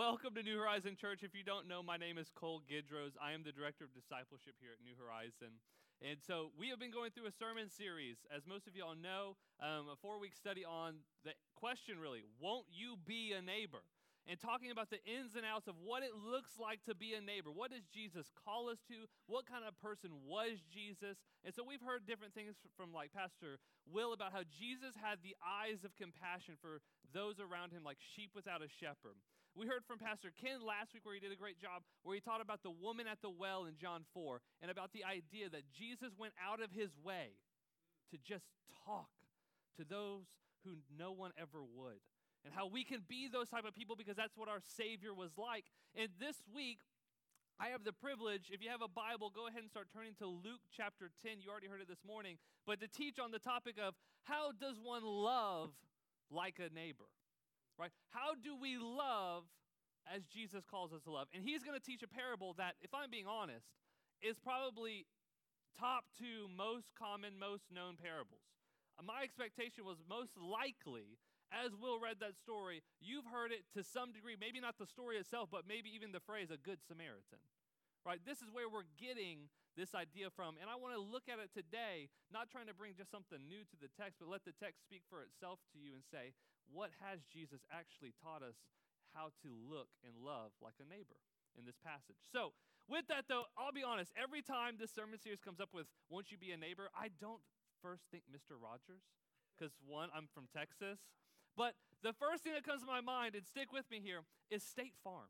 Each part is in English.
Welcome to New Horizon Church. If you don't know, my name is Cole Gidros. I am the director of discipleship here at New Horizon. And so we have been going through a sermon series, as most of y'all know, a 4-week study on the question really, won't you be a neighbor? And talking about the ins and outs of what it looks like to be a neighbor. What does Jesus call us to? What kind of person was Jesus? And so we've heard different things from like Pastor Will about how Jesus had the eyes of compassion for those around him like sheep without a shepherd. We heard from Pastor Ken last week where he did a great job, where he taught about the woman at the well in John 4 and about the idea that Jesus went out of his way to just talk to those who no one ever would. And how we can be those type of people because that's what our Savior was like. And this week, I have the privilege, if you have a Bible, go ahead and start turning to Luke chapter 10. You already heard it this morning. But to teach on the topic of how does one love like a neighbor, right? How do we love as Jesus calls us to love? And he's going to teach a parable that, if I'm being honest, is probably top 2 most common, most known parables. My expectation was most likely, as Will read that story, you've heard it to some degree, maybe not the story itself, but maybe even the phrase, a good Samaritan, right? This is where we're getting this idea from, and I want to look at it today, not trying to bring just something new to the text, but let the text speak for itself to you and say, what has Jesus actually taught us how to look and love like a neighbor in this passage? So, with that though, I'll be honest, every time this sermon series comes up with, won't you be a neighbor, I don't first think Mr. Rogers, because one, I'm from Texas. But the first thing that comes to my mind, and stick with me here, is State Farm.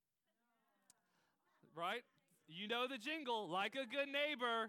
Right? You know the jingle, like a good neighbor.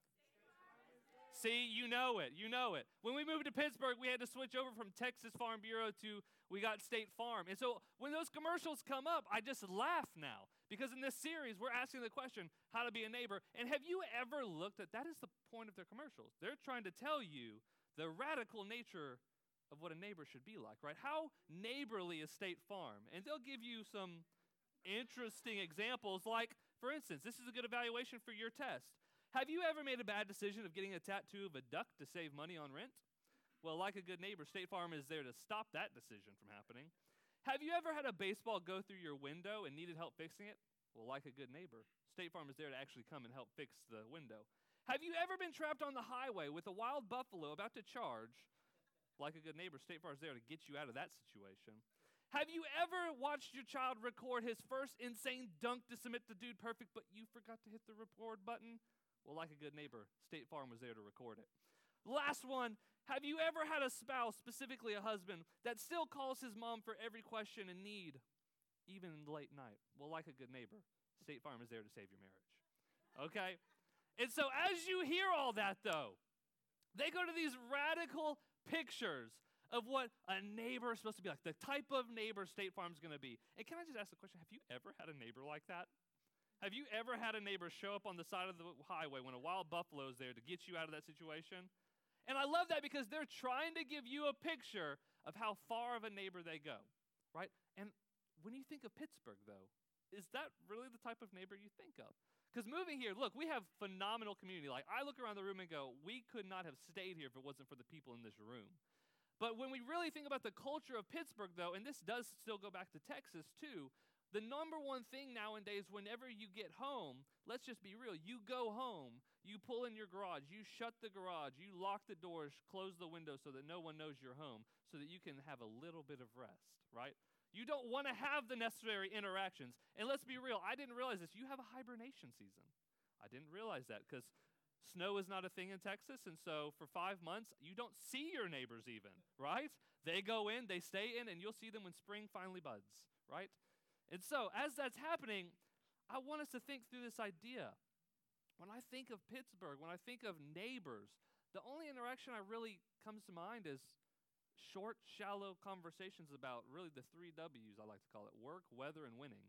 See, you know it. When we moved to Pittsburgh, we had to switch over from Texas Farm Bureau to, we got State Farm. And so when those commercials come up, I just laugh now. Because in this series, we're asking the question, how to be a neighbor. And have you ever looked at, that is the point of their commercials. They're trying to tell you the radical nature of what a neighbor should be like, right? How neighborly is State Farm? And they'll give you some interesting examples, like, for instance, this is a good evaluation for your test. Have you ever made a bad decision of getting a tattoo of a duck to save money on rent? Well, like a good neighbor, State Farm is there to stop that decision from happening. Have you ever had a baseball go through your window and needed help fixing it? Well, like a good neighbor, State Farm is there to actually come and help fix the window. Have you ever been trapped on the highway with a wild buffalo about to charge? Like a good neighbor, State Farm is there to get you out of that situation. Have you ever watched your child record his first insane dunk to submit the dude perfect, but you forgot to hit the record button? Well, like a good neighbor, State Farm was there to record it. Last one, have you ever had a spouse, specifically a husband, that still calls his mom for every question and need, even in the late night? Well, like a good neighbor, State Farm is there to save your marriage. Okay? And so as you hear all that, though, they go to these radical pictures of what a neighbor is supposed to be like, the type of neighbor State Farm is going to be. And can I just ask the question, have you ever had a neighbor like that? Have you ever had a neighbor show up on the side of the highway when a wild buffalo is there to get you out of that situation? And I love that because they're trying to give you a picture of how far of a neighbor they go, right? And when you think of Pittsburgh, though, is that really the type of neighbor you think of? Because moving here, look, we have phenomenal community. Like, I look around the room and go, we could not have stayed here if it wasn't for the people in this room. But when we really think about the culture of Pittsburgh, though, and this does still go back to Texas, too, the number one thing nowadays, whenever you get home, let's just be real, you go home, you pull in your garage, you shut the garage, you lock the doors, close the window so that no one knows you're home, so that you can have a little bit of rest, right? You don't want to have the necessary interactions. And let's be real, I didn't realize this. You have a hibernation season. I didn't realize that because snow is not a thing in Texas, and so for 5 months, you don't see your neighbors even, right? They go in, they stay in, and you'll see them when spring finally buds, right? And so as that's happening, I want us to think through this idea. When I think of Pittsburgh, when I think of neighbors, the only interaction I really comes to mind is short, shallow conversations about really the 3 W's, I like to call it: work, weather, and winning.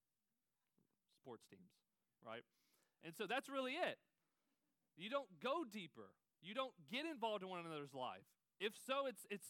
Sports teams, right? And so that's really it. You don't go deeper. You don't get involved in one another's life. If so, it's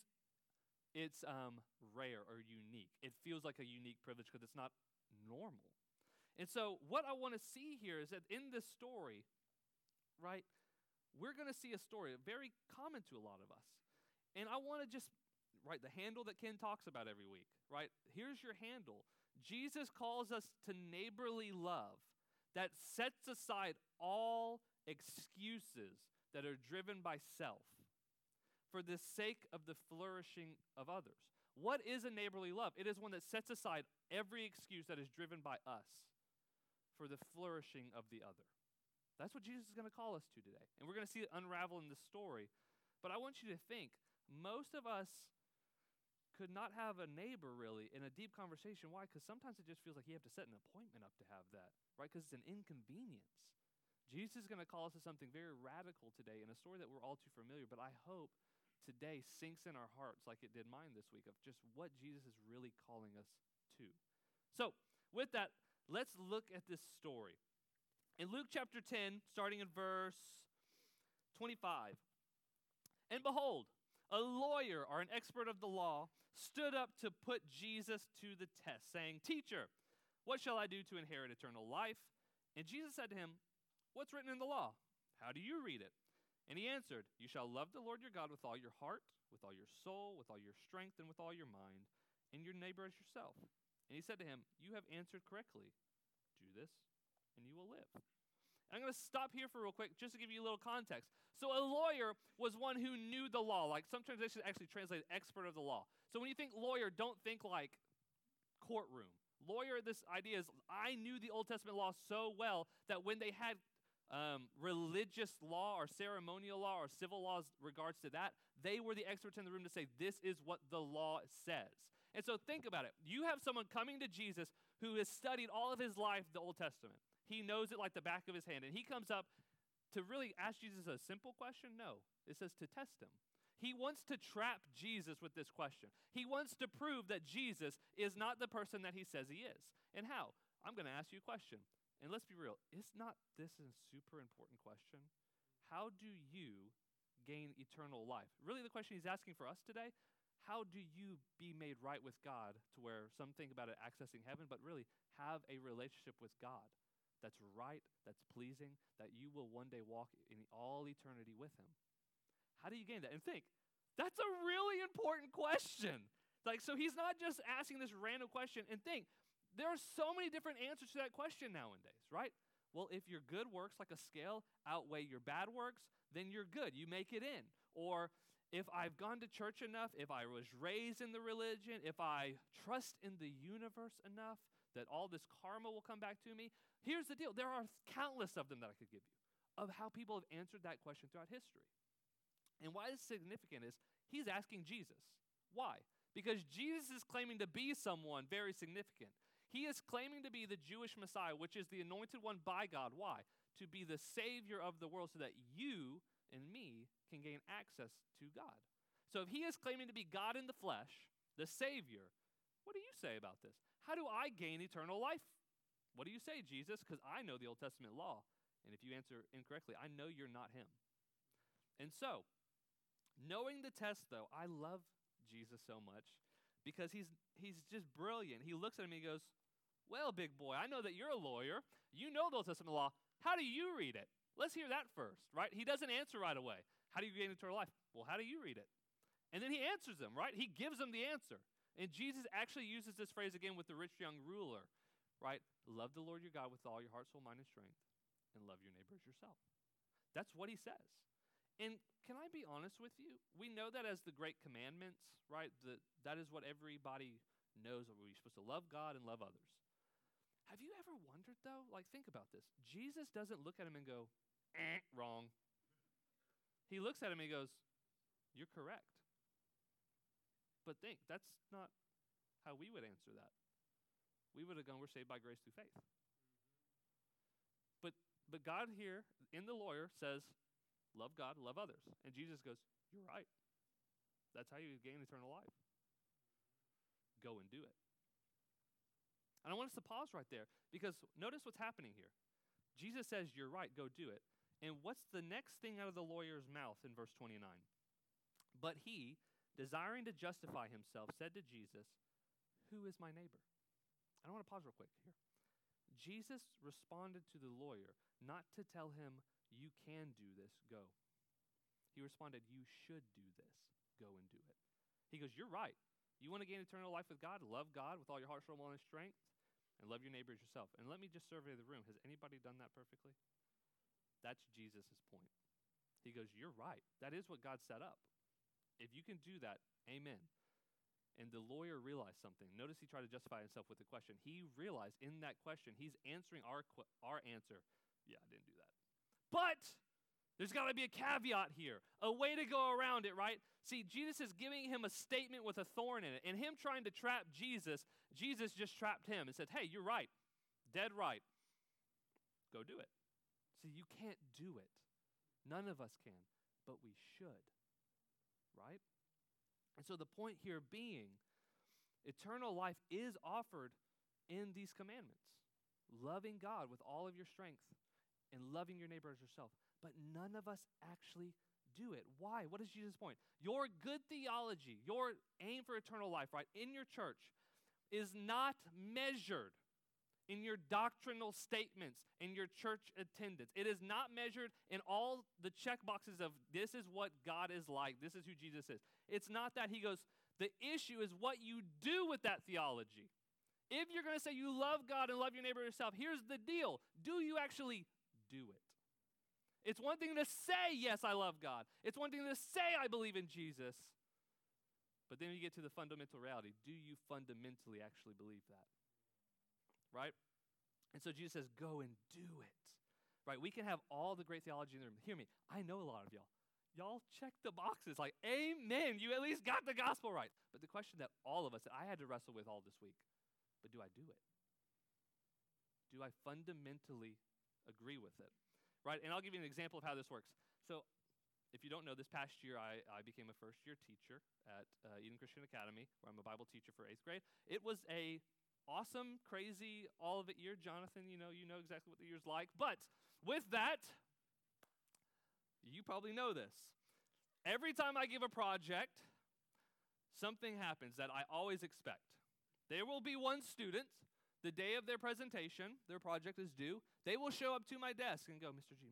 rare or unique. It feels like a unique privilege because it's not normal. And so what I want to see here is that in this story, right, we're going to see a story very common to a lot of us. And I want to just, right, the handle that Ken talks about every week, right? Here's your handle. Jesus calls us to neighborly love that sets aside all excuses that are driven by self for the sake of the flourishing of others. What is a neighborly love? It is one that sets aside every excuse that is driven by us for the flourishing of the other. That's what Jesus is going to call us to today. And we're going to see it unravel in this story. But I want you to think, most of us could not have a neighbor really in a deep conversation. Why? Because sometimes it just feels like you have to set an appointment up to have that, right? Because it's an inconvenience. Jesus is going to call us to something very radical today in a story that we're all too familiar, but I hope today sinks in our hearts like it did mine this week of just what Jesus is really calling us to. So with that, let's look at this story. In Luke chapter 10, starting in verse 25, and behold, a lawyer or an expert of the law stood up to put Jesus to the test, saying, Teacher, what shall I do to inherit eternal life? And Jesus said to him, What's written in the law? How do you read it? And he answered, You shall love the Lord your God with all your heart, with all your soul, with all your strength, and with all your mind, and your neighbor as yourself. And he said to him, You have answered correctly. Do this, and you will live. I'm going to stop here for real quick just to give you a little context. So a lawyer was one who knew the law. Like some translations actually translate expert of the law. So when you think lawyer, don't think like courtroom. Lawyer, this idea is I knew the Old Testament law so well that when they had religious law or ceremonial law or civil laws regards to that, they were the experts in the room to say this is what the law says. And so think about it. You have someone coming to Jesus who has studied all of his life the Old Testament. He knows it like the back of his hand. And he comes up to really ask Jesus a simple question? No. It says to test him. He wants to trap Jesus with this question. He wants to prove that Jesus is not the person that he says he is. And how? I'm going to ask you a question. And let's be real. Is not this a super important question? How do you gain eternal life? Really the question he's asking for us today, how do you be made right with God to where some think about it accessing heaven, but really have a relationship with God that's right, that's pleasing, that you will one day walk in all eternity with him? How do you gain that? And think, that's a really important question. Like, so he's not just asking this random question. And think, there are so many different answers to that question nowadays, right? Well, if your good works like a scale outweigh your bad works, then you're good. You make it in. Or if I've gone to church enough, if I was raised in the religion, if I trust in the universe enough that all this karma will come back to me. Here's the deal. There are countless of them that I could give you of how people have answered that question throughout history. And why it's significant is he's asking Jesus. Why? Because Jesus is claiming to be someone very significant. He is claiming to be the Jewish Messiah, which is the anointed one by God. Why? To be the Savior of the world so that you and me can gain access to God. So if he is claiming to be God in the flesh, the Savior, what do you say about this? How do I gain eternal life? What do you say, Jesus? Because I know the Old Testament law. And if you answer incorrectly, I know you're not him. And so, knowing the test, though, I love Jesus so much because he's just brilliant. He looks at me and goes, well, big boy, I know that you're a lawyer. You know the Old Testament law. How do you read it? Let's hear that first, right? He doesn't answer right away. How do you gain eternal life? Well, how do you read it? And then he answers them, right? He gives them the answer. And Jesus actually uses this phrase again with the rich young ruler, right? Love the Lord your God with all your heart, soul, mind, and strength, and love your neighbor as yourself. That's what he says. And can I be honest with you? We know that as the great commandments, right? That is what everybody knows. We're supposed to love God and love others. Have you ever wondered, though? Like, think about this. Jesus doesn't look at him and go, wrong. He looks at him and he goes, you're correct. But think, that's not how we would answer that. We would have gone, we're saved by grace through faith. But God here, in the lawyer, says, love God, love others. And Jesus goes, you're right. That's how you gain eternal life. Go and do it. And I want us to pause right there because notice what's happening here. Jesus says, you're right, go do it. And what's the next thing out of the lawyer's mouth in verse 29? But he, desiring to justify himself, said to Jesus, who is my neighbor? I want to pause real quick here. Jesus responded to the lawyer not to tell him, you can do this, go. He responded, you should do this, go and do it. He goes, you're right. You want to gain eternal life with God? Love God with all your heart, soul, mind, and strength, and love your neighbor as yourself. And let me just survey the room. Has anybody done that perfectly? That's Jesus' point. He goes, you're right. That is what God set up. If you can do that, amen. And the lawyer realized something. Notice he tried to justify himself with the question. He realized in that question, he's answering our answer. Yeah, I didn't do that. But there's got to be a caveat here, a way to go around it, right? See, Jesus is giving him a statement with a thorn in it. And him trying to trap Jesus, Jesus just trapped him and said, hey, you're right. Dead right. Go do it. See, you can't do it. None of us can, but we should, right? And so the point here being, eternal life is offered in these commandments. Loving God with all of your strength and loving your neighbor as yourself. But none of us actually do it. Why? What is Jesus' point? Your good theology, your aim for eternal life, right, in your church is not measured in your doctrinal statements, in your church attendance. It is not measured in all the check boxes of this is what God is like, this is who Jesus is. It's not that. He goes, the issue is what you do with that theology. If you're going to say you love God and love your neighbor yourself, here's the deal. Do you actually do it? It's one thing to say, yes, I love God. It's one thing to say I believe in Jesus. But then you get to the fundamental reality. Do you fundamentally actually believe that? Right? And so Jesus says, go and do it. Right? We can have all the great theology in the room. Hear me. I know a lot of y'all. Y'all check the boxes like, amen. You at least got the gospel right. But the question that all of us, that I had to wrestle with all this week, but do I do it? Do I fundamentally agree with it? Right? And I'll give you an example of how this works. So if you don't know, this past year I became a first-year teacher at Eden Christian Academy, where I'm a Bible teacher for 8th grade. It was a awesome, crazy, all of it year. Jonathan, you know exactly what the year's like. But with that, you probably know this. Every time I give a project, something happens that I always expect. There will be one student, the day of their presentation, their project is due, they will show up to my desk and go, Mr. G,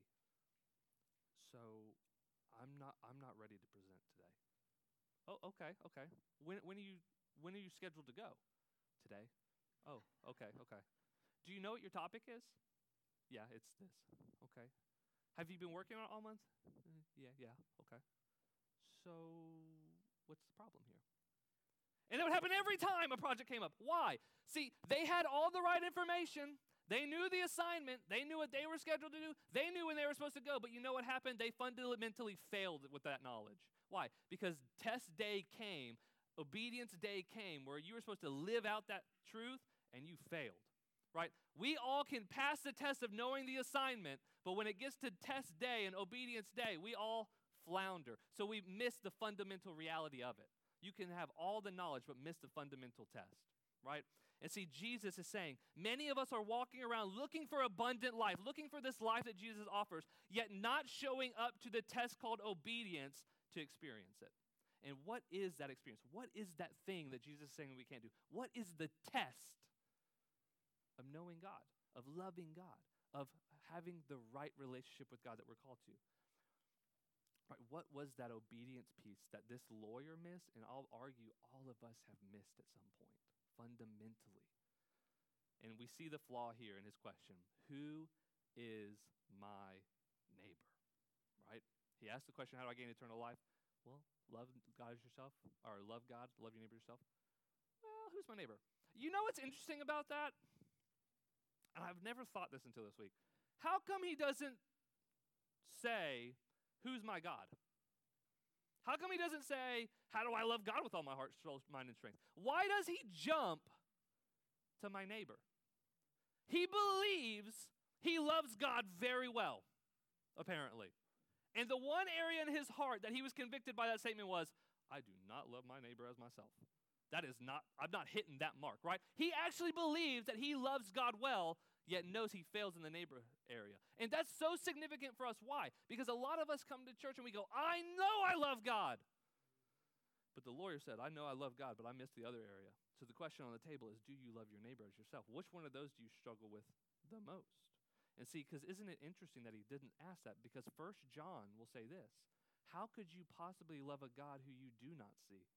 so I'm not ready to present today. Oh, okay. When are you scheduled to go? Today. Oh, okay. Do you know what your topic is? Yeah, it's this. Okay. Have you been working on it all month? Yeah, okay. So what's the problem here? And that would happen every time a project came up. Why? See, they had all the right information. They knew the assignment. They knew what they were scheduled to do. They knew when they were supposed to go. But you know what happened? They fundamentally failed with that knowledge. Why? Because test day came, obedience day came, where you were supposed to live out that truth, and you failed, right? We all can pass the test of knowing the assignment, but when it gets to test day and obedience day, we all flounder. So we miss the fundamental reality of it. You can have all the knowledge, but miss the fundamental test, right? And see, Jesus is saying, many of us are walking around looking for abundant life, looking for this life that Jesus offers, yet not showing up to the test called obedience to experience it. And what is that experience? What is that thing that Jesus is saying we can't do? What is the test of knowing God, of loving God, of having the right relationship with God that we're called to? Right, what was that obedience piece that this lawyer missed, and I'll argue all of us have missed at some point, fundamentally? And we see the flaw here in his question. Who is my neighbor? Right? He asked the question, how do I gain eternal life? Well, love God as yourself, or love God, love your neighbor yourself. Well, who's my neighbor? You know what's interesting about that? And I've never thought this until this week. How come he doesn't say, who's my God? How come he doesn't say, how do I love God with all my heart, soul, mind, and strength? Why does he jump to my neighbor? He believes he loves God very well, apparently. And the one area in his heart that he was convicted by that statement was, I do not love my neighbor as myself. I'm not hitting that mark, right? He actually believes that he loves God well, yet knows he fails in the neighbor area. And that's so significant for us. Why? Because a lot of us come to church and we go, I know I love God. But the lawyer said, I know I love God, but I missed the other area. So the question on the table is, do you love your neighbor as yourself? Which one of those do you struggle with the most? And see, because isn't it interesting that he didn't ask that? Because 1 John will say this, how could you possibly love a God who you do not see?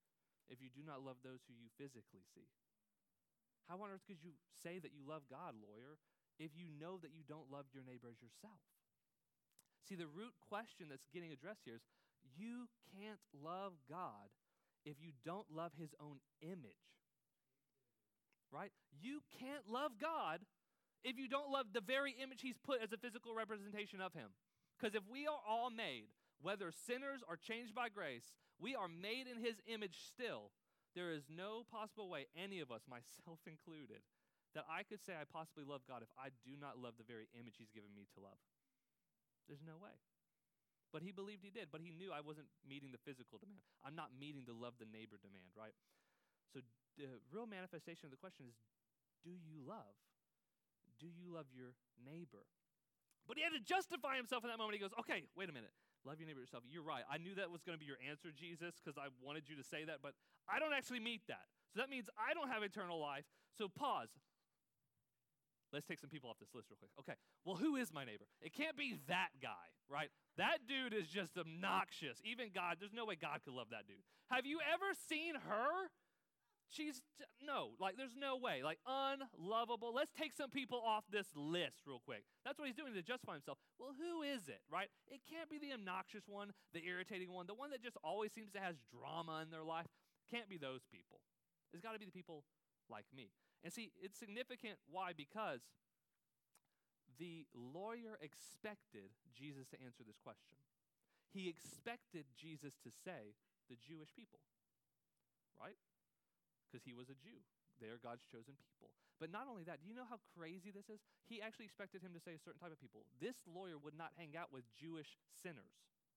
if you do not love those who you physically see? How on earth could you say that you love God, lawyer, if you know that you don't love your neighbor as yourself? See, the root question that's getting addressed here is you can't love God if you don't love his own image. Right? You can't love God if you don't love the very image he's put as a physical representation of him. Because if we are all made, whether sinners or changed by grace, we are made in his image still. There is no possible way, any of us, myself included, that I could say I possibly love God if I do not love the very image he's given me to love. There's no way. But he believed he did, but he knew I wasn't meeting the physical demand. I'm not meeting the love the neighbor demand, right? So the real manifestation of the question is, do you love? Do you love your neighbor? But he had to justify himself in that moment. He goes, okay, wait a minute. Love your neighbor yourself. You're right. I knew that was going to be your answer, Jesus, because I wanted you to say that, but I don't actually meet that. So that means I don't have eternal life. So pause. Let's take some people off this list real quick. Okay, well, who is my neighbor? It can't be that guy, right? That dude is just obnoxious. Even God, there's no way God could love that dude. Have you ever seen her? There's no way. Like, unlovable. Let's take some people off this list real quick. That's what he's doing to justify himself. Well, who is it, right? It can't be the obnoxious one, the irritating one, the one that just always seems to have drama in their life. Can't be those people. It's got to be the people like me. And see, it's significant. Why? Because the lawyer expected Jesus to answer this question. He expected Jesus to say the Jewish people, right? Because he was a Jew. They are God's chosen people. But not only that, do you know how crazy this is? He actually expected him to say a certain type of people. This lawyer would not hang out with Jewish sinners.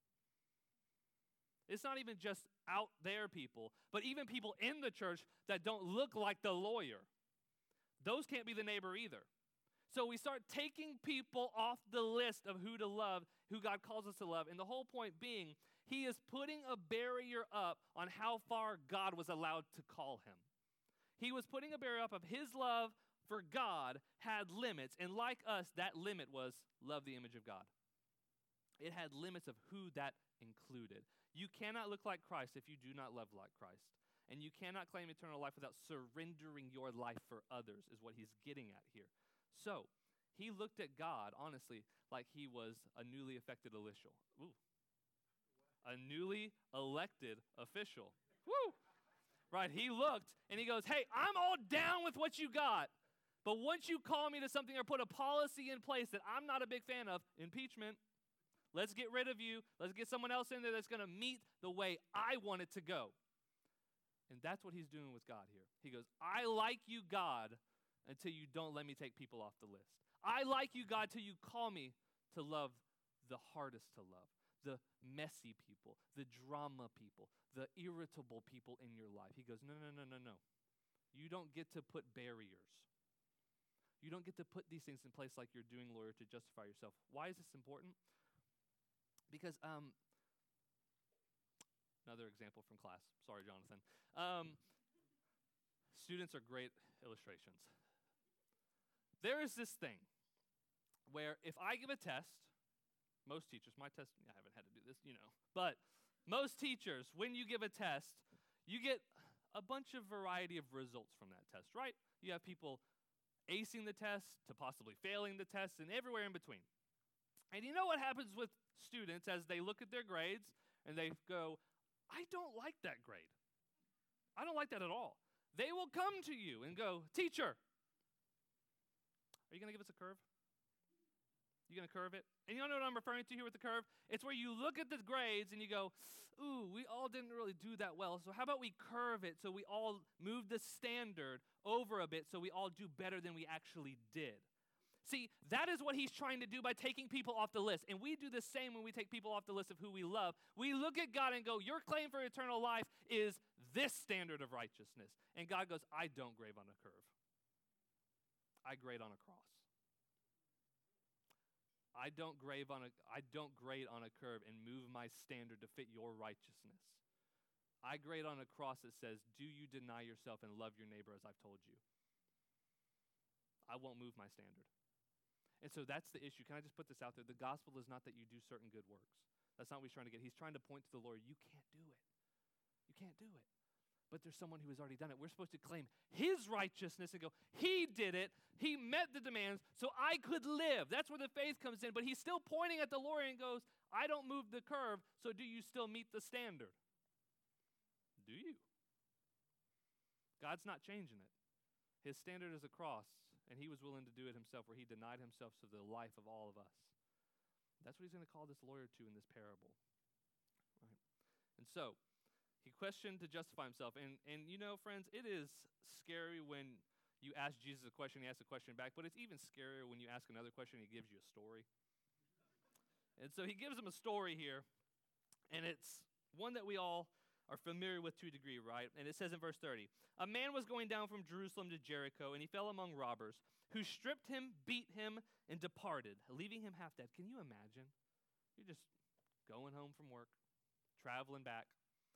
It's not even just out there people, but even people in the church that don't look like the lawyer. Those can't be the neighbor either. So we start taking people off the list of who to love, who God calls us to love. And the whole point being, he is putting a barrier up on how far God was allowed to call him. He was putting a barrier up of his love for God had limits. And like us, that limit was love the image of God. It had limits of who that included. You cannot look like Christ if you do not love like Christ. And you cannot claim eternal life without surrendering your life for others, is what he's getting at here. So, he looked at God, honestly, like he was a newly affected official. Ooh. A newly elected official. Woo! Right, he looked and he goes, hey, I'm all down with what you got. But once you call me to something or put a policy in place that I'm not a big fan of, impeachment, let's get rid of you. Let's get someone else in there that's going to meet the way I want it to go. And that's what he's doing with God here. He goes, I like you, God, until you don't let me take people off the list. I like you, God, till you call me to love the hardest to love, the messy people, the drama people, the irritable people in your life. He goes, no. You don't get to put barriers. You don't get to put these things in place like you're doing, lawyer, to justify yourself. Why is this important? Because, another example from class. Sorry, Jonathan. Students are great illustrations. There is this thing where if I give a test, most teachers, my test, I haven't had to do this, but most teachers, when you give a test, you get a bunch of variety of results from that test, right? You have people acing the test to possibly failing the test and everywhere in between. And you know what happens with students as they look at their grades and they go, I don't like that grade. I don't like that at all. They will come to you and go, teacher, are you going to give us a curve? You going to curve it? And you know what I'm referring to here with the curve? It's where you look at the grades and you go, ooh, we all didn't really do that well. So how about we curve it so we all move the standard over a bit so we all do better than we actually did. See, that is what he's trying to do by taking people off the list. And we do the same when we take people off the list of who we love. We look at God and go, your claim for eternal life is this standard of righteousness. And God goes, I don't grade on a curve. I grade on a cross. I don't grade on a curve and move my standard to fit your righteousness. I grade on a cross that says, do you deny yourself and love your neighbor as I've told you? I won't move my standard. And so that's the issue. Can I just put this out there? The gospel is not that you do certain good works. That's not what he's trying to get. He's trying to point to the Lord. You can't do it. You can't do it. but there's someone who has already done it. We're supposed to claim his righteousness and go, he did it, he met the demands, so I could live. That's where the faith comes in, but he's still pointing at the lawyer and goes, I don't move the curve, so do you still meet the standard? Do you? God's not changing it. His standard is a cross, and he was willing to do it himself, where he denied himself for the life of all of us. That's what he's going to call this lawyer to in this parable. Right? And so, he questioned to justify himself. And you know, friends, it is scary when you ask Jesus a question, he asks a question back, but it's even scarier when you ask another question, he gives you a story. And so he gives him a story here, and it's one that we all are familiar with to a degree, right? And it says in verse 30, a man was going down from Jerusalem to Jericho, and he fell among robbers, who stripped him, beat him, and departed, leaving him half dead. Can you imagine? You're just going home from work, traveling back,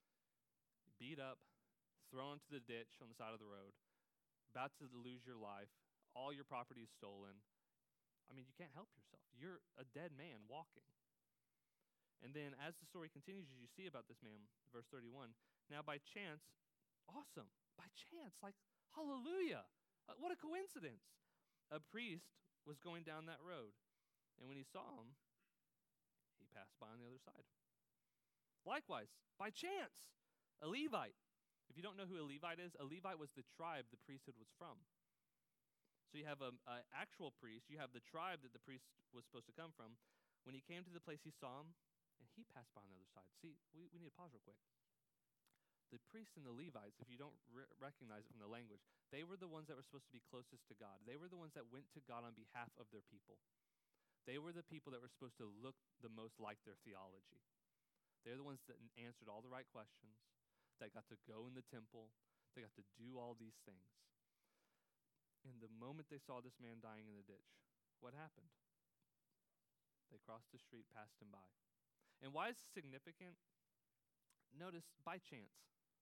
beat up, thrown into the ditch on the side of the road, about to lose your life, all your property is stolen. I mean, you can't help yourself. You're a dead man walking. And then as the story continues, as you see about this man, verse 31, now by chance, awesome, by chance, like hallelujah, what a coincidence. A priest was going down that road, and when he saw him, he passed by on the other side. Likewise, by chance, a Levite. If you don't know who a Levite is, a Levite was the tribe the priesthood was from. So you have an actual priest, you have the tribe that the priest was supposed to come from. When he came to the place, he saw him, and he passed by on the other side. See, we need to pause real quick. The priests and the Levites, if you don't recognize it from the language, they were the ones that were supposed to be closest to God. They were the ones that went to God on behalf of their people. They were the people that were supposed to look the most like their theology. They're the ones that answered all the right questions, that got to go in the temple, they got to do all these things. And the moment they saw this man dying in the ditch, what happened? They crossed the street, passed him by. And why is this significant? Notice, by chance.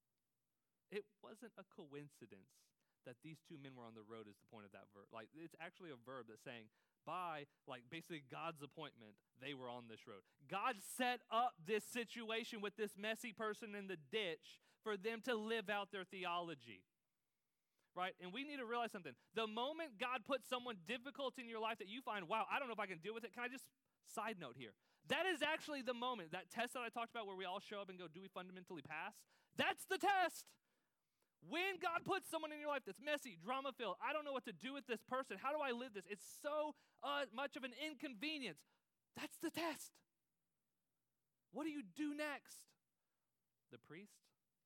It wasn't a coincidence that these two men were on the road is the point of that verb. Like, it's actually a verb that's saying, by, like, basically God's appointment, they were on this road. God set up this situation with this messy person in the ditch for them to live out their theology. Right? And we need to realize something. The moment God puts someone difficult in your life that you find, wow, I don't know if I can deal with it. Can I just side note here? That is actually the moment, that test that I talked about where we all show up and go, do we fundamentally pass? That's the test. When God puts someone in your life that's messy, drama-filled, I don't know what to do with this person. How do I live this? It's so much of an inconvenience. That's the test. What do you do next? The priest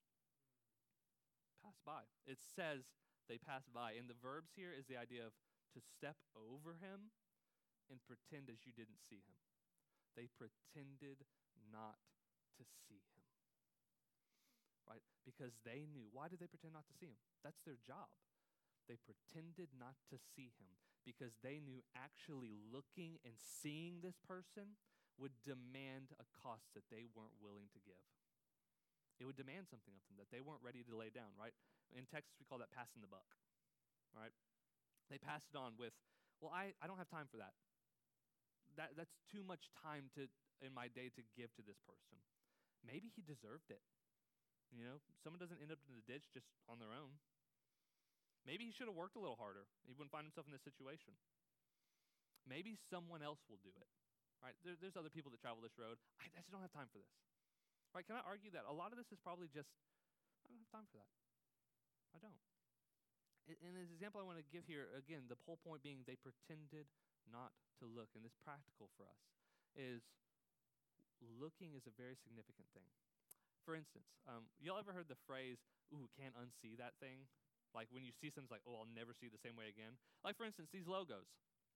passed by. It says they passed by. And the verbs here is the idea of to step over him and pretend as you didn't see him. They pretended not to see him. Right? Because they knew. Why did they pretend not to see him? That's their job. They pretended not to see him because they knew actually looking and seeing this person would demand a cost that they weren't willing to give. It would demand something of them that they weren't ready to lay down, right? In Texas, we call that passing the buck, right? They passed it on with, well, I don't have time for that. That's too much time in my day to give to this person. Maybe he deserved it. You know, someone doesn't end up in the ditch just on their own. Maybe he should have worked a little harder. He wouldn't find himself in this situation. Maybe someone else will do it, right? There's other people that travel this road. I just don't have time for this, right? Can I argue that a lot of this is probably just, I don't have time for that. I don't. And the example I want to give here, again, the whole point being they pretended not to look. And this practical for us is looking is a very significant thing. For instance, y'all ever heard the phrase, ooh, can't unsee that thing? Like when you see something, it's like, oh, I'll never see it the same way again. Like for instance, these logos.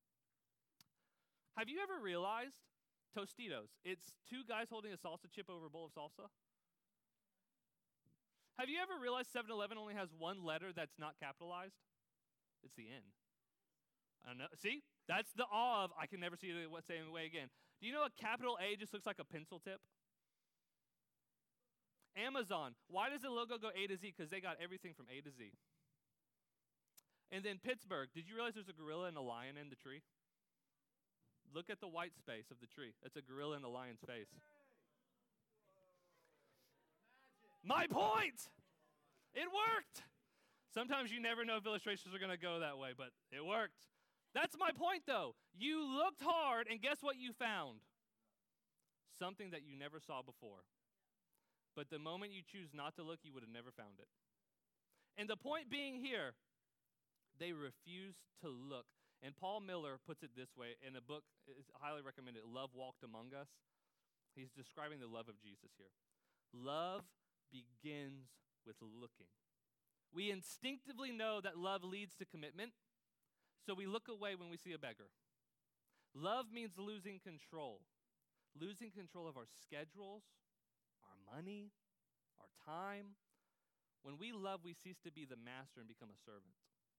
Have you ever realized Tostitos, it's two guys holding a salsa chip over a bowl of salsa? Have you ever realized 7-Eleven only has one letter that's not capitalized? It's the N. I don't know. See? That's the awe of I can never see it the same way again. Do you know a capital A just looks like a pencil tip? Amazon. Why does the logo go A to Z? Because they got everything from A to Z. And then Pittsburgh. Did you realize there's a gorilla and a lion in the tree? Look at the white space of the tree. That's a gorilla and a lion's face. My point! It worked. Sometimes you never know if illustrations are going to go that way, but it worked. That's my point, though. You looked hard, and guess what you found? Something that you never saw before. But the moment you choose not to look, you would have never found it. And the point being here, they refused to look. And Paul Miller puts it this way in a book, it's highly recommended, Love Walked Among Us. He's describing the love of Jesus here. Love begins with looking. We instinctively know that love leads to commitment, so we look away when we see a beggar. Love means losing control of our schedules, our money, our time. When we love, we cease to be the master and become a servant.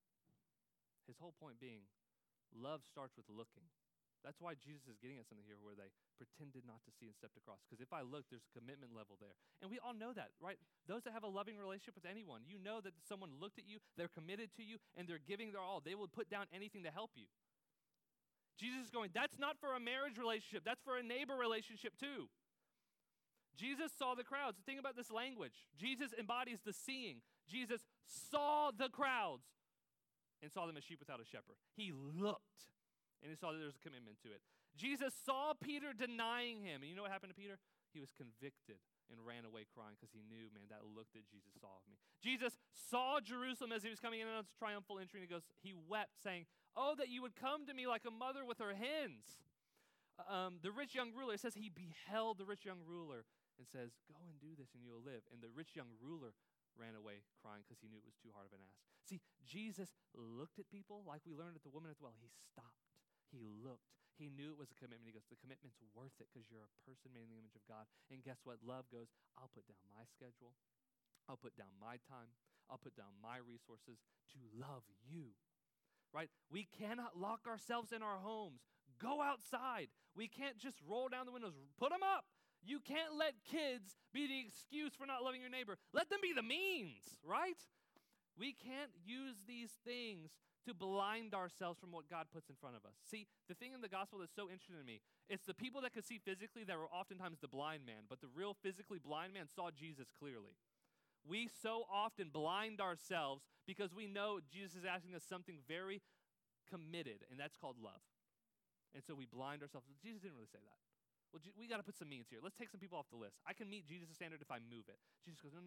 His whole point being, love starts with looking. That's why Jesus is getting at something here where they pretended not to see and stepped across. Because if I look, there's a commitment level there. And we all know that, right? Those that have a loving relationship with anyone, you know that someone looked at you, they're committed to you, and they're giving their all. They will put down anything to help you. Jesus is going, that's not for a marriage relationship. That's for a neighbor relationship too. Jesus saw the crowds. Think about this language. Jesus embodies the seeing. Jesus saw the crowds and saw them as sheep without a shepherd. He looked. And he saw that there was a commitment to it. Jesus saw Peter denying him. And you know what happened to Peter? He was convicted and ran away crying because he knew, man, that look that Jesus saw of me. Jesus saw Jerusalem as he was coming in on its triumphal entry, and he wept, saying, oh, that you would come to me like a mother with her hens. The rich young ruler, it says he beheld the rich young ruler and says, go and do this and you'll live. And the rich young ruler ran away crying because he knew it was too hard of an ask. See, Jesus looked at people like we learned at the woman at the well. He stopped. He looked. He knew it was a commitment. He goes, the commitment's worth it because you're a person made in the image of God. And guess what? Love goes, I'll put down my schedule. I'll put down my time. I'll put down my resources to love you. Right? We cannot lock ourselves in our homes. Go outside. We can't just roll down the windows. Put them up. You can't let kids be the excuse for not loving your neighbor. Let them be the means, right? We can't use these things to blind ourselves from what God puts in front of us. See, the thing in the gospel that's so interesting to me, it's the people that could see physically that were oftentimes the blind man, but the real physically blind man saw Jesus clearly. We so often blind ourselves because we know Jesus is asking us something very committed, and that's called love. And so we blind ourselves. Jesus didn't really say that. Well, we got to put some means here. Let's take some people off the list. I can meet Jesus' standard if I move it. Jesus goes, no.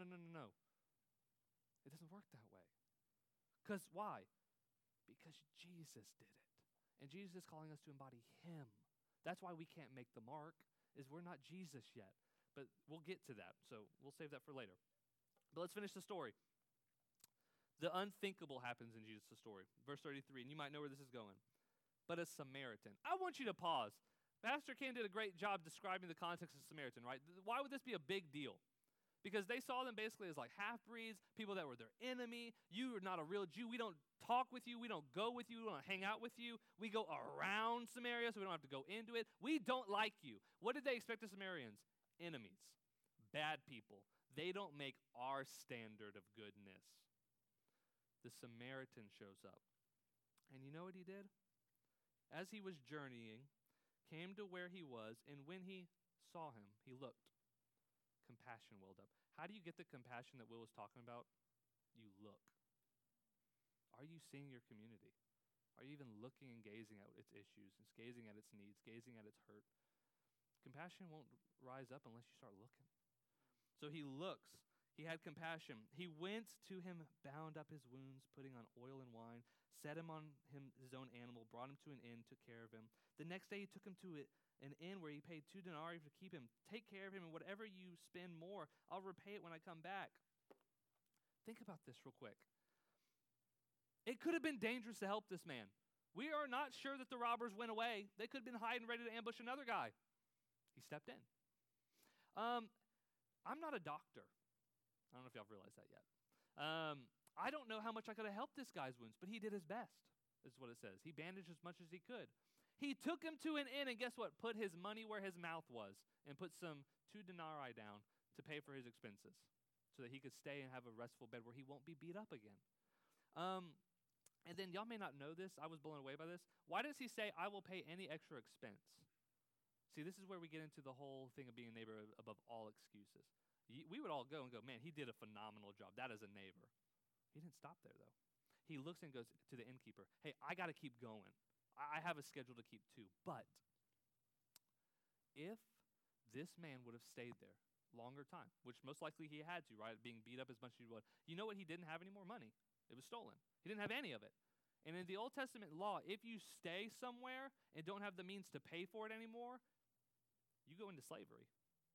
It doesn't work that way. Because why? Because Jesus did it. And Jesus is calling us to embody him. That's why we can't make the mark, is we're not Jesus yet. But we'll get to that, so we'll save that for later. But let's finish the story. The unthinkable happens in Jesus' story. Verse 33, and you might know where this is going. But a Samaritan. I want you to pause. Pastor Ken did a great job describing the context of Samaritan, right? Why would this be a big deal? Because they saw them basically as like half-breeds, people that were their enemy. You are not a real Jew. We don't talk with you. We don't go with you. We don't hang out with you. We go around Samaria, so we don't have to go into it. We don't like you. What did they expect of Samaritans? Enemies, bad people. They don't make our standard of goodness. The Samaritan shows up. And you know what he did? As he was journeying, came to where he was, and when he saw him, he looked. Compassion welled up. How do you get the compassion that Will was talking about? You look. Are you seeing your community? Are you even looking and gazing at its issues, and gazing at its needs, gazing at its hurt? Compassion won't rise up unless you start looking. So he looks. He had compassion. He went to him, bound up his wounds, putting on oil and wine, set him on his own animal, brought him to an inn, took care of him. The next day he took him to an inn where he paid 2 denarii to keep him. Take care of him, and whatever you spend more, I'll repay it when I come back. Think about this real quick. It could have been dangerous to help this man. We are not sure that the robbers went away. They could have been hiding ready to ambush another guy. He stepped in. I'm not a doctor. I don't know if y'all have realized that yet. I don't know how much I could have helped this guy's wounds, but he did his best, is what it says. He bandaged as much as he could. He took him to an inn, and guess what? Put his money where his mouth was and put some 2 denarii down to pay for his expenses so that he could stay and have a restful bed where he won't be beat up again. And then y'all may not know this. I was blown away by this. Why does he say, I will pay any extra expense? See, this is where we get into the whole thing of being a neighbor above all excuses. We would all go and go, man, he did a phenomenal job. That is a neighbor. He didn't stop there, though. He looks and goes to the innkeeper, hey, I got to keep going. I have a schedule to keep too. But if this man would have stayed there longer time, which most likely he had to, right, being beat up as much as he would, you know what? He didn't have any more money. It was stolen. He didn't have any of it. And in the Old Testament law, if you stay somewhere and don't have the means to pay for it anymore, you go into slavery.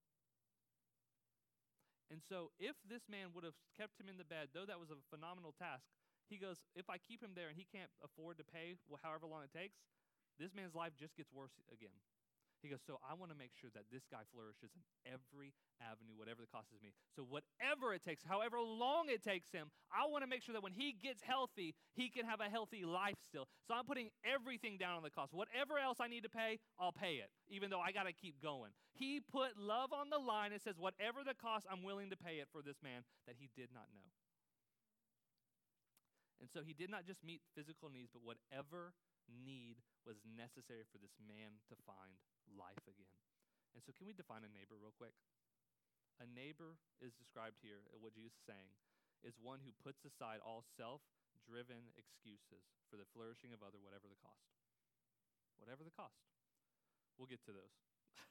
And so if this man would have kept him in the bed, though that was a phenomenal task, he goes, if I keep him there and he can't afford to pay however long it takes, this man's life just gets worse again. He goes, so I want to make sure that this guy flourishes in every avenue, whatever the cost is me. So whatever it takes, however long it takes him, I want to make sure that when he gets healthy, he can have a healthy life still. So I'm putting everything down on the cost. Whatever else I need to pay, I'll pay it, even though I got to keep going. He put love on the line and says, whatever the cost, I'm willing to pay it for this man that he did not know. And so he did not just meet physical needs, but whatever need was necessary for this man to find life again. And so can we define a neighbor real quick? A neighbor is described here, what Jesus is saying, is one who puts aside all self-driven excuses for the flourishing of other, whatever the cost. Whatever the cost. We'll get to those.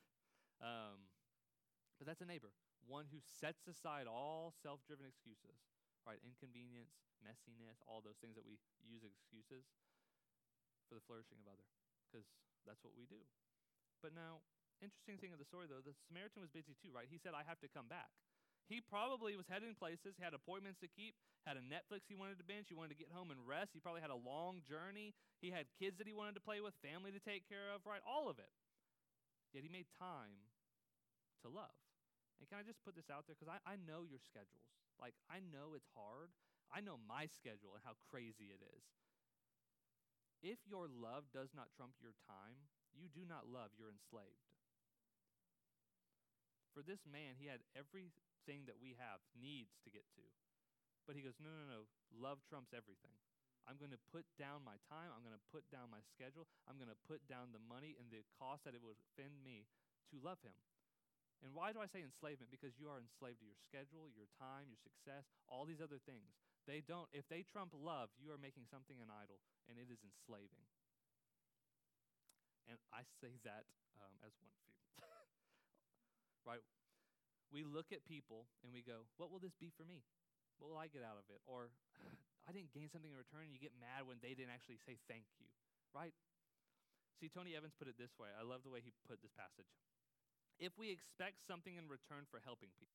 But that's a neighbor, one who sets aside all self-driven excuses, right? Inconvenience, messiness, all those things that we use as excuses for the flourishing of other, because that's what we do. But now, interesting thing of the story, though, the Samaritan was busy too, right? He said, I have to come back. He probably was heading places, had appointments to keep, had a Netflix he wanted to binge, he wanted to get home and rest. He probably had a long journey. He had kids that he wanted to play with, family to take care of, right? All of it. Yet he made time to love. And can I just put this out there? Because I know your schedules. Like, I know it's hard. I know my schedule and how crazy it is. If your love does not trump your time, you do not love, you're enslaved. For this man, he had everything that we have, needs to get to. But he goes, no. Love trumps everything. I'm going to put down my time. I'm going to put down my schedule. I'm going to put down the money and the cost that it would offend me to love him. And why do I say enslavement? Because you are enslaved to your schedule, your time, your success, all these other things. If they trump love, you are making something an idol, and it is enslaving. And I say that as one few. Right? We look at people and we go, what will this be for me? What will I get out of it? Or I didn't gain something in return, and you get mad when they didn't actually say thank you, right? See, Tony Evans put it this way. I love the way he put this passage. If we expect something in return for helping people,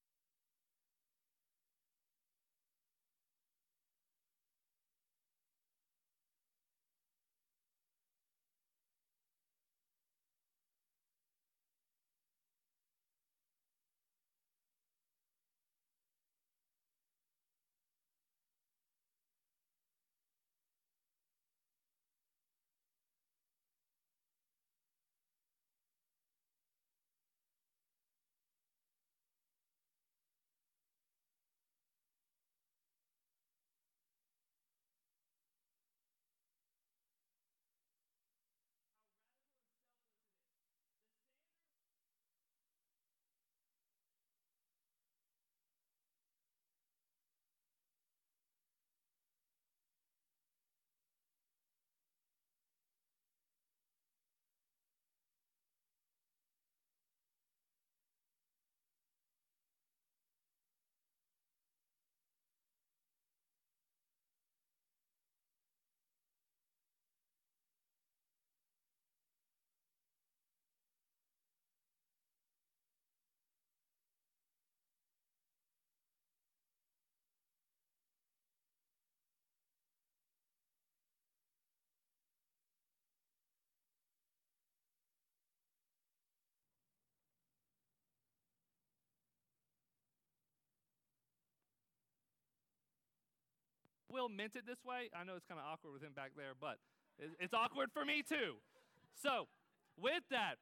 Will meant it this way. I know it's kind of awkward with him back there, but it's awkward for me too. So, with that,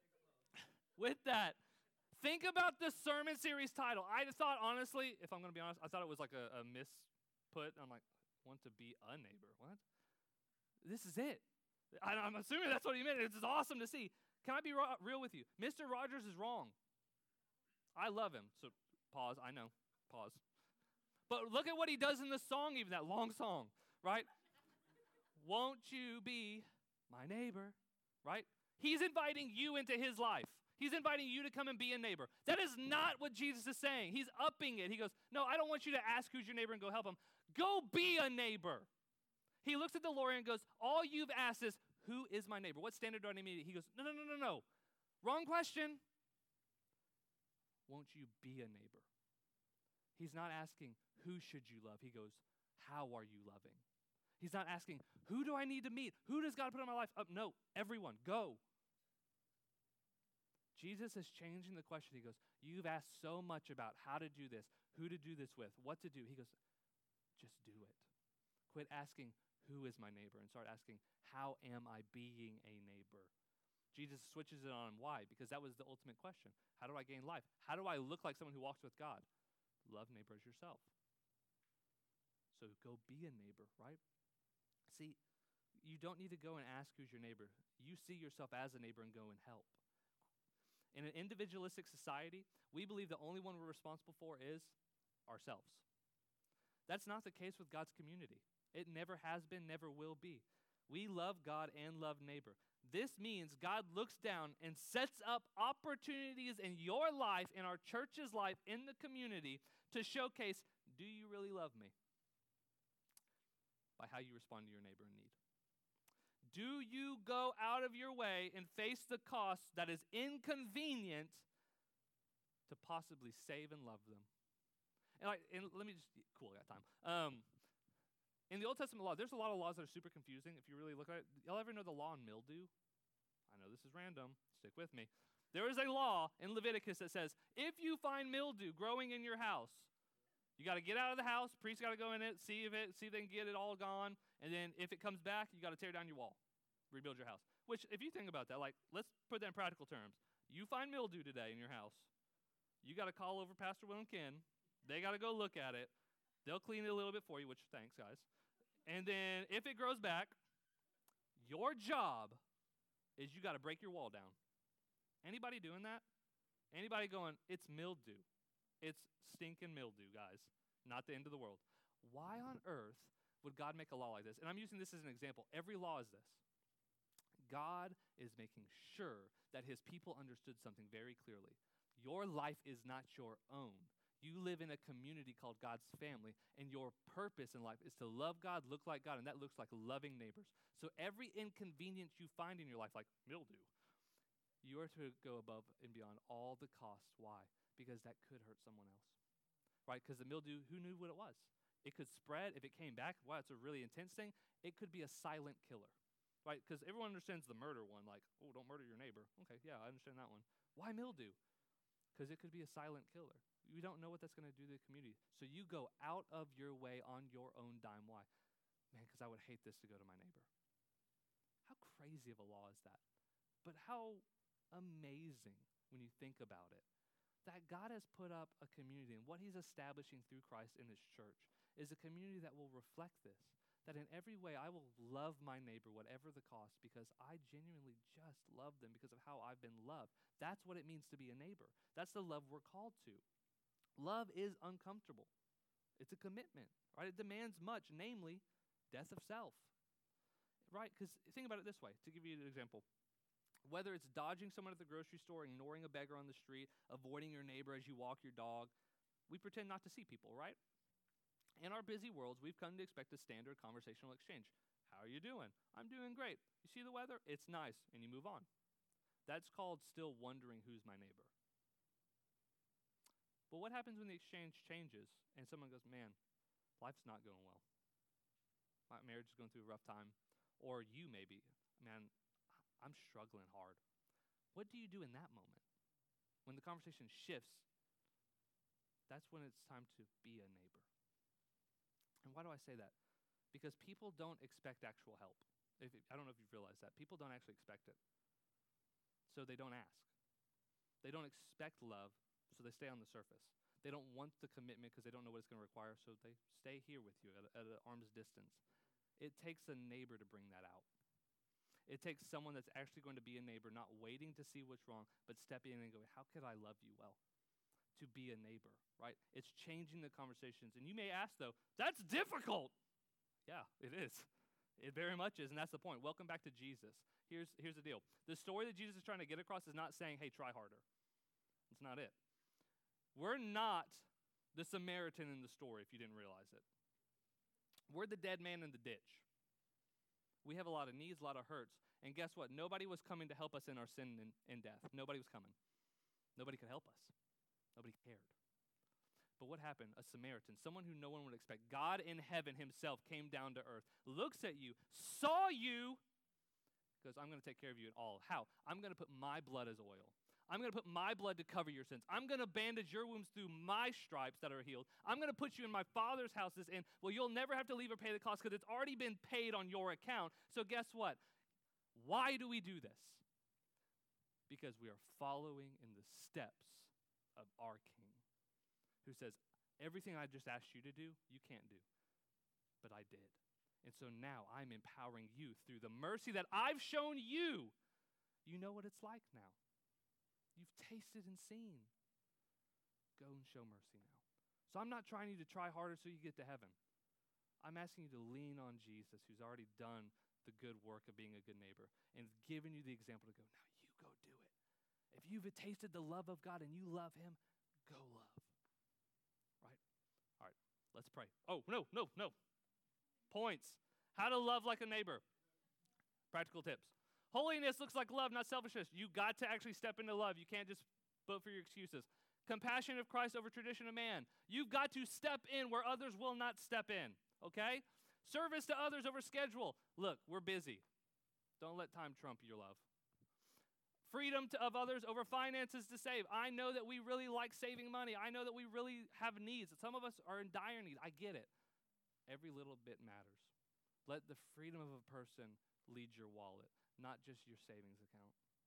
think about the sermon series title. I just thought, honestly, if I'm going to be honest, I thought it was like a misput. I'm like, want to be a neighbor. What? This is it. I'm assuming that's what he meant. It's awesome to see. Can I be real with you? Mr. Rogers is wrong. I love him. So Pause, I know, pause. But look at what he does in the song, even that long song, right? Won't you be my neighbor, right? He's inviting you into his life. He's inviting you to come and be a neighbor. That is not what Jesus is saying. He's upping it. He goes, no, I don't want you to ask who's your neighbor and go help him. Go be a neighbor. He looks at the lawyer and goes, all you've asked is, who is my neighbor? What standard do I meet? He goes, no. Wrong question. Won't you be a neighbor? He's not asking, who should you love? He goes, how are you loving? He's not asking, who do I need to meet? Who does God put in my life? No, everyone, go. Jesus is changing the question. He goes, you've asked so much about how to do this, who to do this with, what to do. He goes, just do it. Quit asking, who is my neighbor? And start asking, how am I being a neighbor? Jesus switches it on. Why? Because that was the ultimate question. How do I gain life? How do I look like someone who walks with God? Love neighbor as yourself. So go be a neighbor, right? See, you don't need to go and ask who's your neighbor. You see yourself as a neighbor and go and help. In an individualistic society, we believe the only one we're responsible for is ourselves. That's not the case with God's community. It never has been, never will be. We love God and love neighbor. This means God looks down and sets up opportunities in your life, in our church's life, in the community to showcase, do you really love me? By how you respond to your neighbor in need. Do you go out of your way and face the cost that is inconvenient to possibly save and love them? And let me just, cool, I got time. In the Old Testament law, there's a lot of laws that are super confusing. If you really look at it, y'all ever know the law on mildew? I know this is random. Stick with me. There is a law in Leviticus that says, if you find mildew growing in your house, you got to get out of the house. Priest got to go in it, see if they can get it all gone. And then if it comes back, you got to tear down your wall, rebuild your house. Which, if you think about that, like, let's put that in practical terms. You find mildew today in your house. You got to call over Pastor Will and Ken. They got to go look at it. They'll clean it a little bit for you, which thanks, guys. And then if it grows back, your job is you got to break your wall down. Anybody doing that? Anybody going, it's mildew. It's stinking mildew, guys. Not the end of the world. Why on earth would God make a law like this? And I'm using this as an example. Every law is this. God is making sure that his people understood something very clearly. Your life is not your own. You live in a community called God's family, and your purpose in life is to love God, look like God, and that looks like loving neighbors. So every inconvenience you find in your life, like mildew, you are to go above and beyond all the costs. Why? Because that could hurt someone else, right? Because the mildew, who knew what it was? It could spread. If it came back, wow, it's a really intense thing. It could be a silent killer, right? Because everyone understands the murder one, like, oh, don't murder your neighbor. Okay, yeah, I understand that one. Why mildew? Because it could be a silent killer. You don't know what that's going to do to the community. So you go out of your way on your own dime. Why? Man, because I would hate this to go to my neighbor. How crazy of a law is that? But how amazing when you think about it. That God has put up a community, and what he's establishing through Christ in his church is a community that will reflect this. That in every way I will love my neighbor, whatever the cost, because I genuinely just love them because of how I've been loved. That's what it means to be a neighbor. That's the love we're called to. Love is uncomfortable. It's a commitment, right? It demands much, namely death of self, right? Because think about it this way, to give you an example. Whether it's dodging someone at the grocery store, ignoring a beggar on the street, avoiding your neighbor as you walk your dog, we pretend not to see people, right? In our busy worlds, we've come to expect a standard conversational exchange. How are you doing? I'm doing great. You see the weather? It's nice. And you move on. That's called still wondering who's my neighbor. But what happens when the exchange changes and someone goes, man, life's not going well. My marriage is going through a rough time. Or you maybe, man, I'm struggling hard. What do you do in that moment? When the conversation shifts, that's when it's time to be a neighbor. And why do I say that? Because people don't expect actual help. I don't know if you've realized that. People don't actually expect it. So they don't ask. They don't expect love, so they stay on the surface. They don't want the commitment because they don't know what it's going to require, so they stay here with you at an arm's distance. It takes a neighbor to bring that out. It takes someone that's actually going to be a neighbor, not waiting to see what's wrong, but stepping in and going, how could I love you well? to be a neighbor, right? It's changing the conversations. And you may ask, though, that's difficult. Yeah, it is. It very much is, and that's the point. Welcome back to Jesus. Here's the deal. The story that Jesus is trying to get across is not saying, hey, try harder. It's not it. We're not the Samaritan in the story, if you didn't realize it. We're the dead man in the ditch. We have a lot of needs, a lot of hurts. And guess what? Nobody was coming to help us in our sin and death. Nobody was coming. Nobody could help us. Nobody cared. But what happened? A Samaritan, someone who no one would expect, God in heaven himself came down to earth, looks at you, saw you, goes, I'm going to take care of you at all. How? I'm going to put my blood as oil. I'm going to put my blood to cover your sins. I'm going to bandage your wounds through my stripes that are healed. I'm going to put you in my Father's houses, and well, you'll never have to leave or pay the cost because it's already been paid on your account. So guess what? Why do we do this? Because we are following in the steps of our King, who says, everything I just asked you to do, you can't do, but I did. And so now I'm empowering you through the mercy that I've shown you. You know what it's like now. You've tasted and seen. Go and show mercy now. So I'm not trying you to try harder so you get to heaven. I'm asking you to lean on Jesus, who's already done the good work of being a good neighbor and given you the example to go, now you go do it. If you've tasted the love of God and you love him, go love. Right? All right, let's pray. Oh, no. Points. How to love like a neighbor. Practical tips. Holiness looks like love, not selfishness. You got to actually step into love. You can't just vote for your excuses. Compassion of Christ over tradition of man. You've got to step in where others will not step in, okay? Service to others over schedule. Look, we're busy. Don't let time trump your love. Freedom of others over finances to save. I know that we really like saving money. I know that we really have needs. Some of us are in dire need. I get it. Every little bit matters. Let the freedom of a person lead your wallet, not just your savings account.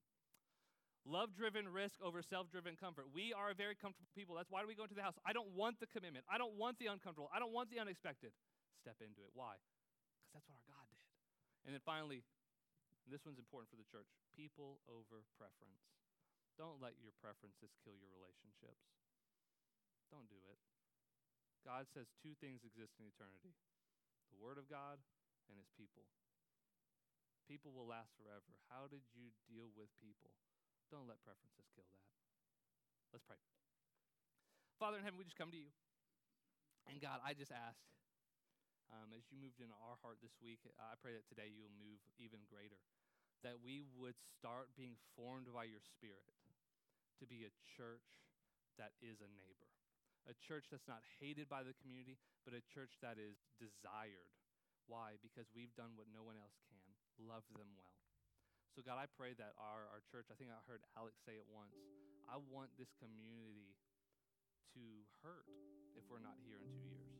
Love-driven risk over self-driven comfort. We are a very comfortable people. That's why do we go into the house? I don't want the commitment. I don't want the uncomfortable. I don't want the unexpected. Step into it. Why? Because that's what our God did. And then finally, and this one's important for the church, people over preference. Don't let your preferences kill your relationships. Don't do it. God says two things exist in eternity: the Word of God and his people. People will last forever. How did you deal with people? Don't let preferences kill that. Let's pray. Father in heaven, we just come to you. And God, I just ask, as you moved into our heart this week, I pray that today you'll move even greater, that we would start being formed by your Spirit to be a church that is a neighbor, a church that's not hated by the community, but a church that is desired. Why? Because we've done what no one else can. Love them well. So God, I pray that our church, I think I heard Alex say it once, I want this community to hurt if we're not here in 2 years.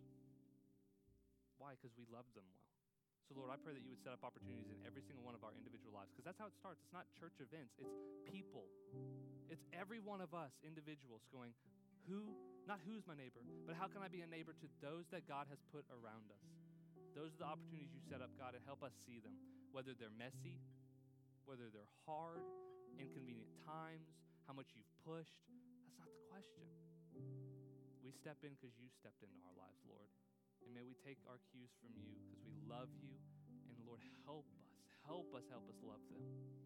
Why? Because we love them well. So Lord, I pray that you would set up opportunities in every single one of our individual lives, because that's how it starts. It's not church events, it's people. It's every one of us, individuals, going, not who's my neighbor, but how can I be a neighbor to those that God has put around us? Those are the opportunities you set up, God, and help us see them, whether they're messy, whether they're hard, inconvenient times, how much you've pushed. That's not the question. We step in because you stepped into our lives, Lord. And may we take our cues from you because we love you. And Lord, help us love them.